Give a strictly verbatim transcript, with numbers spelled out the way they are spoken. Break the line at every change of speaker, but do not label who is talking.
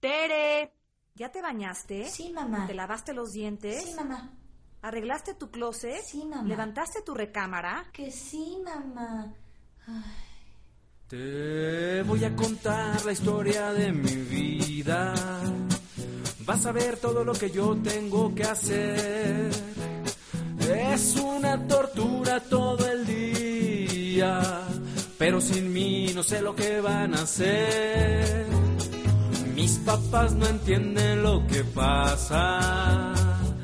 Tere, ¿ya te bañaste?
Sí, mamá.
¿Te lavaste los dientes?
Sí, mamá.
¿Arreglaste tu closet?
Sí, mamá.
¿Levantaste tu recámara?
Que sí, mamá. Ay.
Te voy a contar la historia de mi vida. Vas a ver todo lo que yo tengo que hacer. Es una tortura todo el día, pero sin mí no sé lo que van a hacer. Mis papás no entienden lo que pasa.